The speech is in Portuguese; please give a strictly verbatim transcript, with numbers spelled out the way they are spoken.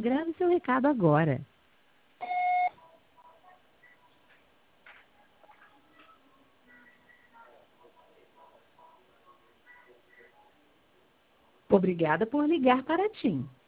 Grave seu recado agora. Obrigada por ligar para a TIM.